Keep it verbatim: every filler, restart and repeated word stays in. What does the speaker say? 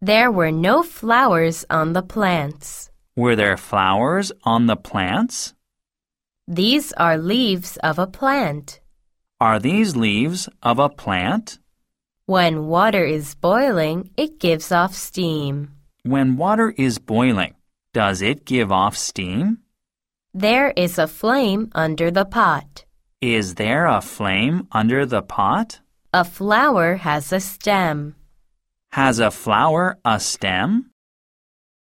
There were no flowers on the plants. Were there flowers on the plants? These are leaves of a plant. Are these leaves of a plant? When water is boiling, it gives off steam. When water is boiling, does it give off steam? There is a flame under the pot. Is there a flame under the pot? A flower has a stem. Has a flower a stem?